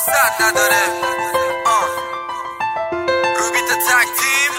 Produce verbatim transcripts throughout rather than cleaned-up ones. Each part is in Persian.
فرصت نداره. آه. روبیت تک تیم.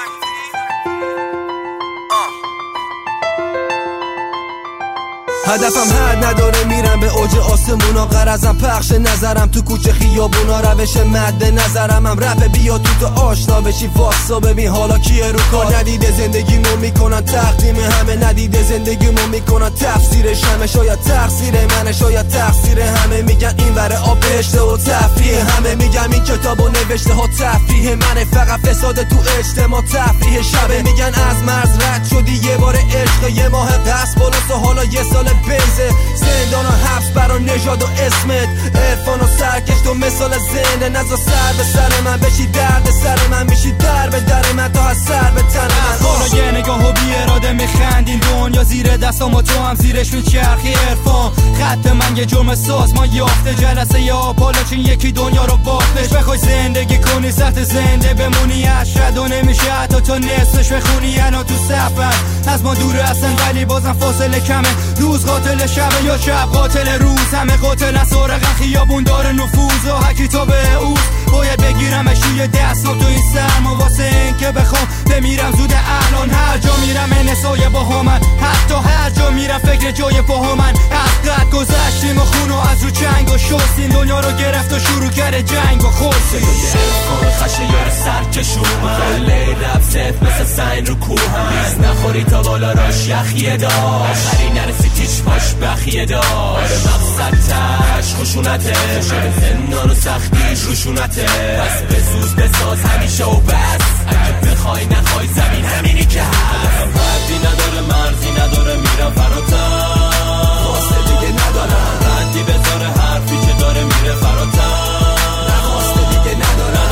هدفم حد نداره، میرم به اوج آسمونا، غرضم پخش نظرم تو کوچه خیابونا، روش مد نظرم هم رپ بیا تو تو آشنا بشی، واسا ببین حالا کیه رو کار. ندیده زندگیمو میکنن تقدیم همه، ندیده زندگیمو میکنن تفسیرش همه، شاید تقصیر منه شاید تقصیر همه، میگن این بره آب بهشته و تفریح همه، میگم این کتابو نوشته ها تفریح منه، فقط فساد تو اجتماع تفریح شبه، میگن از مرز رد شدی یه بار عشق، یه ماه دست بالاست و حالا یه سال بنزه، زندان و حبس برا نژاد و اسمت، عرفان و سرکش تو مثال زنده، نزا سر به سر من بشی درد سر من میشی در به در من تا از سر به تن من. حالا یه نگاه و بی اراده میخندین، دنیا زیر دستم و تو هم زیرش میچرخی، عرفان خط من یه جرم سازمان یافته، جلسه یا آپالا چین یکی دنیا رو باختش، بخوای زندگی کنی سخت زنده بمونی، اشد و نمیشه حتی تا نصفش بخونی، انا تو سفر از ما دور هستن ولی بازم فاصله کمه، روز قاتل شب یا شب قاتل روز، همه قاتل از سارقن خیابون داره نفوذ و حکی تا به اوز، باید بگیرمش روی دستم تو این سرما، واسه این که بخوام بمیرم زود الان، هر جا میرم انسای با همن، حتی هر جا میرم فکر جای پاها من، از قد گذشتیم و خون و از رو چنگ و شستیم، دنیا رو گرفت و شروع کرده جنگ و خورسیم، کن خشه یار سرکش اومد، کله رب زد مثل سین رو کوهن، نخوری تا بالا راش یخیه داشت، آخری نرسی تیچ پاش بخیه داشت، مقصد تش خشونته، شده زندان و سختیش روشونته، پس بزوز بساز همیشه و بس، اگه بخوای نخوای زمین همینی که هست، حدی نداره مرزی نداره میرم فراتر، واسه دیگه ندارم ردی بذاره حرفی که داره میره فراتر، نخواسته دیگه ندارم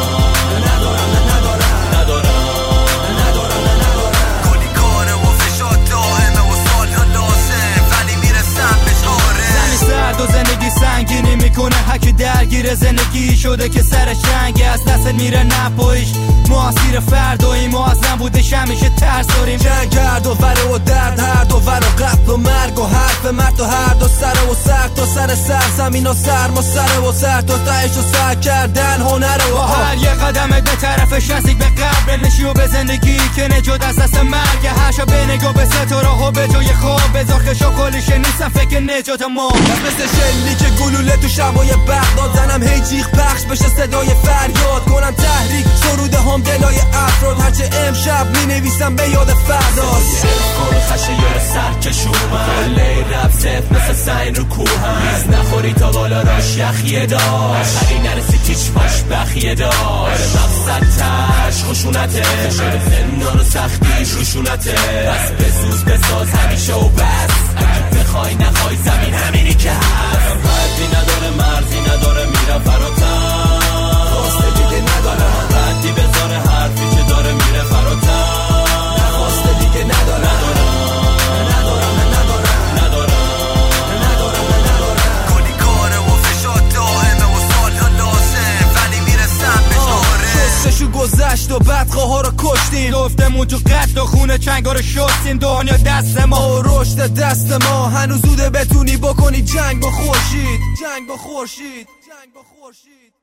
ندارم ندارم ندارم ندارم ندارم کلی کاره و فشار دائمه و سالها لازم ولی میرسم بهش آره، زنی سرد و زندگی سنگینی میکنه، حکی درگیر زندگی شده که سرش رنگی از دست میره نپایش، معاصیر فردایی ما از نبودش همیشه ترس داریم، جنگ کرد و وره و درد هر دو ور و قتل و مرگ و حرف مرد و هر دو سر و سر تا سر سر زمین و سرما سر و سر تا تهش و سر کردن هنره و هر یه قدمت به طرفش نزدیک به قبر نشی و به زندگی که نجات از دست مرگ، هر شب به نگاه به ستاره ها به جای خواب بذار خشا کلیشه نیستم فکر نجات ما، مثل شلی که گلوله تو شبای بغداد، زنم هی جیغ پخش بشه صدای فریاد، کنم تحریک سروده هم دلای افراد، هرچه امشب می نویسم به یاد فرداست، کن خشه یار سرکش اومد، کله رب زد مثل سین رو کوهن، نخوری تا بالا راش یخیه داشت، آخری نرسی تیچ پاش بخیه داشت، مقصد تش خشونته، شده زندان و سختیش روشونته، پس بزوز بساز همیشه و بس، اگه بخوای نخوای زمین همینی که هست، حدی نداره مرزی نداره میرم فراتر، واسه دیگه ندارم ردی بذاره حرفی که داره میره فراتر، نخواسته دیگه ندارم ندارم ندارم ندارم ندارم ندارم کلی کاره و فشار دائمه و سالها لازم ولی میرسم بهش آره، ششو گذشت و بدخواه ها رو کشتیم، دفتمون تو قد و خونه چنگا رو شستیم، دنیا دست ما و رشد دست ما، هنوز زوده بتونی بکنی جنگ با خورشید، جنگ با خورشید، جنگ با خورشید.